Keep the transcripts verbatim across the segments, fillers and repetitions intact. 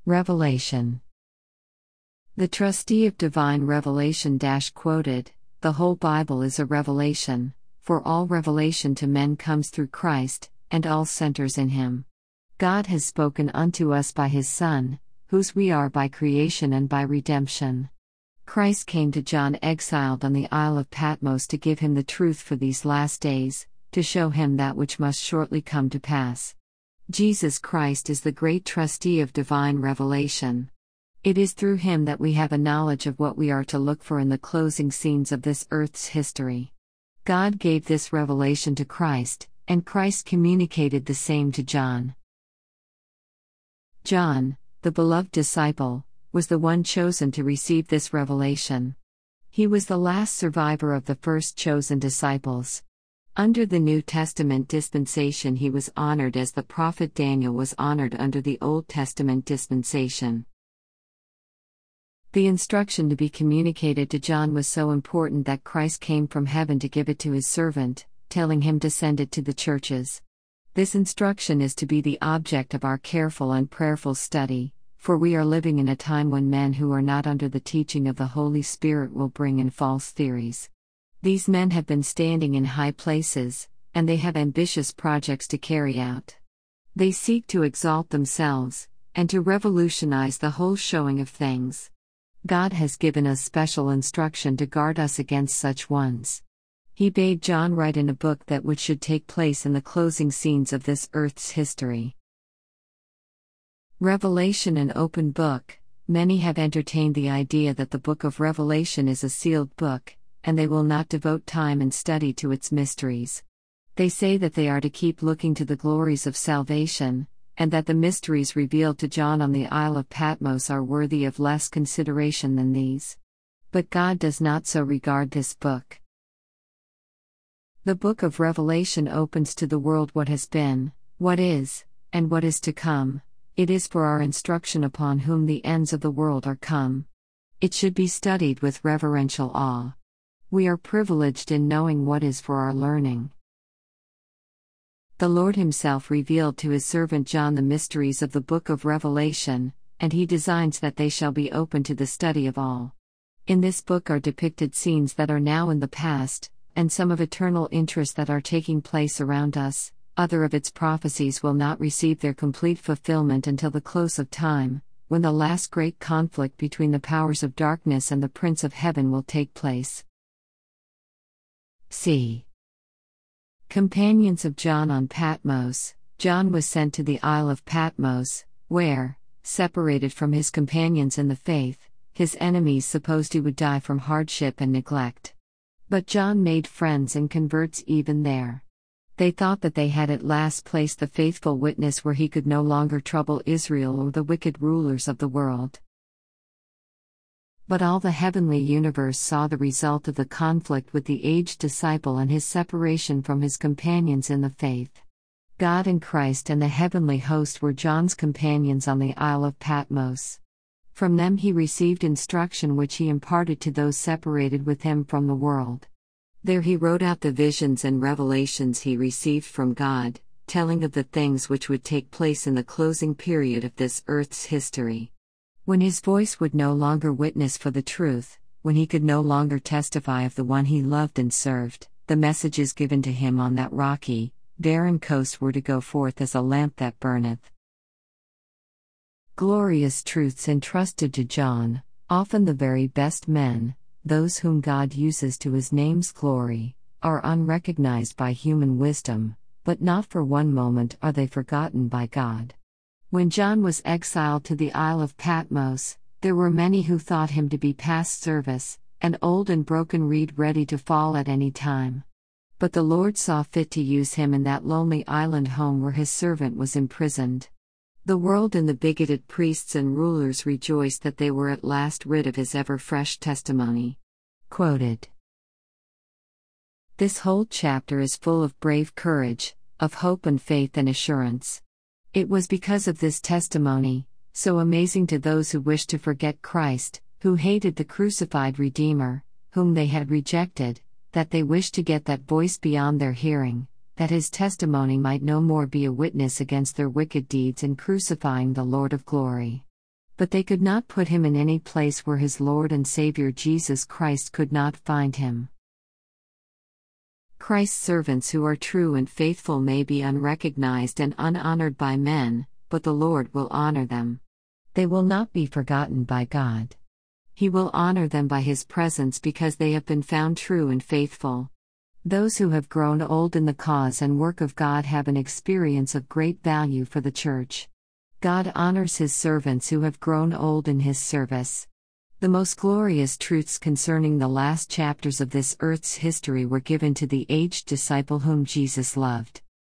Revelation. The trustee of divine revelation dash quoted, "The whole Bible is a revelation, for all revelation to men comes through Christ, and all centers in him. God has spoken unto us by his Son, whose we are by creation and by redemption." Christ came to John exiled on the Isle of Patmos to give him the truth for these last days, to show him that which must shortly come to pass. Jesus Christ is the great trustee of divine revelation. It is through him that we have a knowledge of what we are to look for in the closing scenes of this earth's history. God gave this revelation to Christ, and Christ communicated the same to John. John, the beloved disciple, was the one chosen to receive this revelation. He was the last survivor of the first chosen disciples. Under the New Testament dispensation, he was honored as the prophet Daniel was honored under the Old Testament dispensation. The instruction to be communicated to John was so important that Christ came from heaven to give it to his servant, telling him to send it to the churches. This instruction is to be the object of our careful and prayerful study, for we are living in a time when men who are not under the teaching of the Holy Spirit will bring in false theories. These men have been standing in high places, and they have ambitious projects to carry out. They seek to exalt themselves, and to revolutionize the whole showing of things. God has given us special instruction to guard us against such ones. He bade John write in a book that which should take place in the closing scenes of this earth's history. Revelation, an open book. Many have entertained the idea that the book of Revelation is a sealed book, and they will not devote time and study to its mysteries. They say that they are to keep looking to the glories of salvation, and that the mysteries revealed to John on the Isle of Patmos are worthy of less consideration than these. But God does not so regard this book. The book of Revelation opens to the world what has been, what is, and what is to come. It is for our instruction upon whom the ends of the world are come. It should be studied with reverential awe. We are privileged in knowing what is for our learning. The Lord himself revealed to his servant John the mysteries of the book of Revelation, and he designs that they shall be open to the study of all. In this book are depicted scenes that are now in the past, and some of eternal interest that are taking place around us. Other of its prophecies will not receive their complete fulfillment until the close of time, when the last great conflict between the powers of darkness and the Prince of Heaven will take place. C. Companions of John on Patmos. John was sent to the Isle of Patmos, where, separated from his companions in the faith, his enemies supposed he would die from hardship and neglect. But John made friends and converts even there. They thought that they had at last placed the faithful witness where he could no longer trouble Israel or the wicked rulers of the world. But all the heavenly universe saw the result of the conflict with the aged disciple and his separation from his companions in the faith. God and Christ and the heavenly host were John's companions on the Isle of Patmos. From them he received instruction which he imparted to those separated with him from the world. There he wrote out the visions and revelations he received from God, telling of the things which would take place in the closing period of this earth's history. When his voice would no longer witness for the truth, when he could no longer testify of the one he loved and served, the messages given to him on that rocky, barren coast were to go forth as a lamp that burneth. Glorious truths entrusted to John, often the very best men, those whom God uses to his name's glory, are unrecognized by human wisdom, but not for one moment are they forgotten by God. When John was exiled to the Isle of Patmos, there were many who thought him to be past service, an old and broken reed ready to fall at any time. But the Lord saw fit to use him in that lonely island home where his servant was imprisoned. The world and the bigoted priests and rulers rejoiced that they were at last rid of his ever-fresh testimony. Quoted. This whole chapter is full of brave courage, of hope and faith and assurance. It was because of this testimony, so amazing to those who wished to forget Christ, who hated the crucified Redeemer, whom they had rejected, that they wished to get that voice beyond their hearing, that his testimony might no more be a witness against their wicked deeds in crucifying the Lord of glory. But they could not put him in any place where his Lord and Savior Jesus Christ could not find him. Christ's servants who are true and faithful may be unrecognized and unhonored by men, but the Lord will honor them. They will not be forgotten by God. He will honor them by His presence because they have been found true and faithful. Those who have grown old in the cause and work of God have an experience of great value for the Church. God honors His servants who have grown old in His service. The most glorious truths concerning the last chapters of this earth's history were given to the aged disciple whom Jesus loved.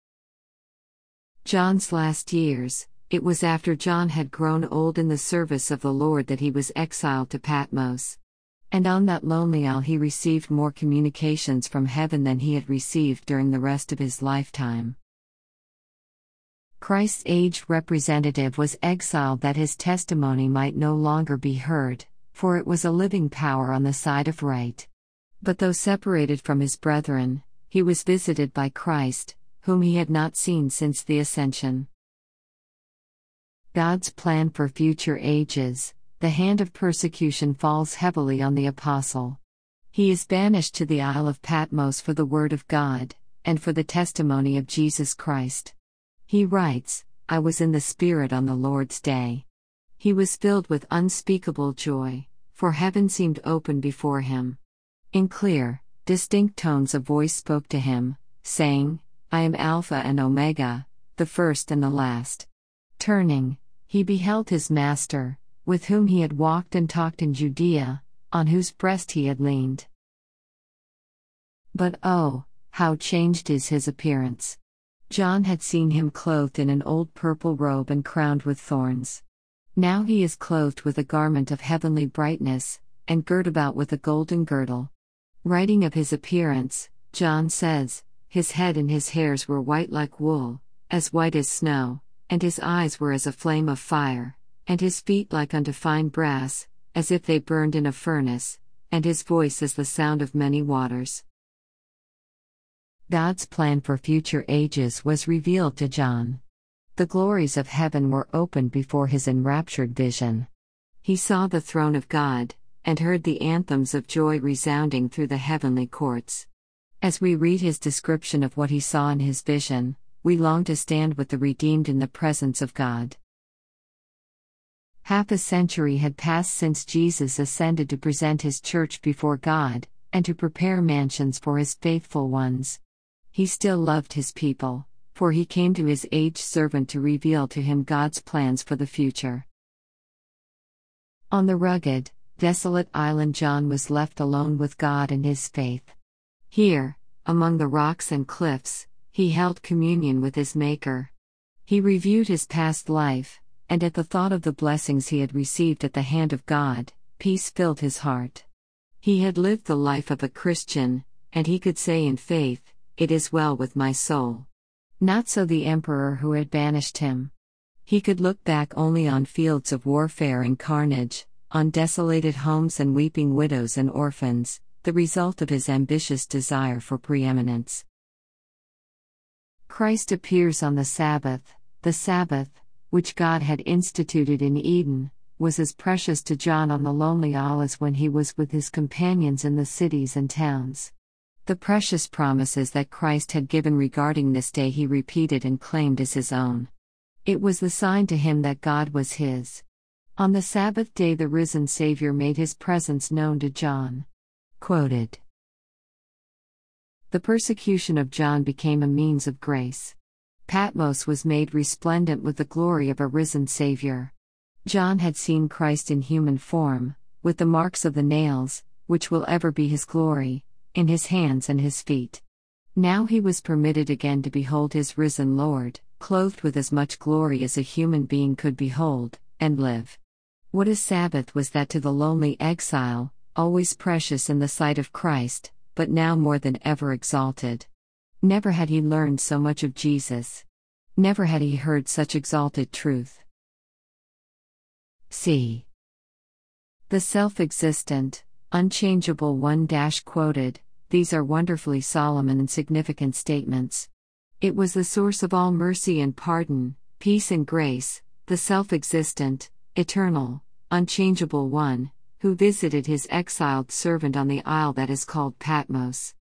John's last years. It was after John had grown old in the service of the Lord that he was exiled to Patmos. And on that lonely isle he received more communications from heaven than he had received during the rest of his lifetime. Christ's aged representative was exiled that his testimony might no longer be heard, for it was a living power on the side of right. But though separated from his brethren, he was visited by Christ, whom he had not seen since the ascension. God's plan for future ages. The hand of persecution falls heavily on the apostle. He is banished to the Isle of Patmos for the word of God, and for the testimony of Jesus Christ. He writes, "I was in the Spirit on the Lord's day." He was filled with unspeakable joy, for heaven seemed open before him. In clear, distinct tones a voice spoke to him, saying, "I am Alpha and Omega, the first and the last." Turning, he beheld his Master, with whom he had walked and talked in Judea, on whose breast he had leaned. But oh, how changed is his appearance! John had seen him clothed in an old purple robe and crowned with thorns. Now he is clothed with a garment of heavenly brightness, and girt about with a golden girdle. Writing of his appearance, John says, "His head and his hairs were white like wool, as white as snow, and his eyes were as a flame of fire, and his feet like unto fine brass, as if they burned in a furnace, and his voice as the sound of many waters." God's plan for future ages was revealed to John. The glories of heaven were opened before his enraptured vision. He saw the throne of God, and heard the anthems of joy resounding through the heavenly courts. As we read his description of what he saw in his vision, we long to stand with the redeemed in the presence of God. Half a century had passed since Jesus ascended to present his church before God, and to prepare mansions for his faithful ones. He still loved his people, for he came to his aged servant to reveal to him God's plans for the future. On the rugged, desolate island John was left alone with God and his faith. Here, among the rocks and cliffs, he held communion with his Maker. He reviewed his past life, and at the thought of the blessings he had received at the hand of God, peace filled his heart. He had lived the life of a Christian, and he could say in faith, "It is well with my soul." Not so the emperor who had banished him. He could look back only on fields of warfare and carnage, on desolated homes and weeping widows and orphans, the result of his ambitious desire for preeminence. Christ appears on the Sabbath. The Sabbath, which God had instituted in Eden, was as precious to John on the lonely isle as when he was with his companions in the cities and towns. The precious promises that Christ had given regarding this day he repeated and claimed as his own. It was the sign to him that God was his. On the Sabbath day the risen Savior made his presence known to John. Quoted. The persecution of John became a means of grace. Patmos was made resplendent with the glory of a risen Savior. John had seen Christ in human form, with the marks of the nails, which will ever be his glory, in his hands and his feet. Now he was permitted again to behold his risen Lord, clothed with as much glory as a human being could behold, and live. What a Sabbath was that to the lonely exile, always precious in the sight of Christ, but now more than ever exalted. Never had he learned so much of Jesus. Never had he heard such exalted truth. C. The self-existent, unchangeable one dash quoted, these are wonderfully solemn and significant statements. It was the source of all mercy and pardon, peace and grace, the self-existent, eternal, unchangeable One, who visited his exiled servant on the isle that is called Patmos.